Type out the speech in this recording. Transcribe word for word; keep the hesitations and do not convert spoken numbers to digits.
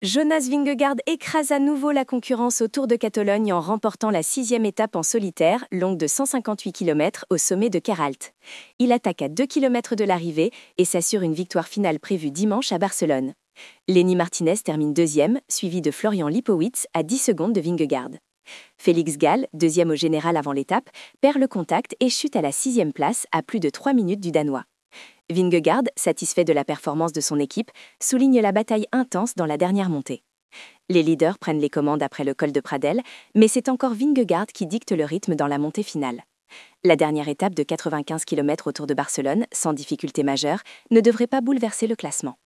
Jonas Vingegaard écrase à nouveau la concurrence au Tour de Catalogne en remportant la sixième étape en solitaire, longue de cent cinquante-huit kilomètres, au sommet de Queralt. Il attaque à deux kilomètres de l'arrivée et s'assure une victoire finale prévue dimanche à Barcelone. Lenny Martinez termine deuxième, suivi de Florian Lipowitz à dix secondes de Vingegaard. Félix Gall, deuxième au général avant l'étape, perd le contact et chute à la sixième place à plus de trois minutes du Danois. Vingegaard, satisfait de la performance de son équipe, souligne la bataille intense dans la dernière montée. Les leaders prennent les commandes après le col de Pradel, mais c'est encore Vingegaard qui dicte le rythme dans la montée finale. La dernière étape de quatre-vingt-quinze kilomètres autour de Barcelone, sans difficulté majeure, ne devrait pas bouleverser le classement.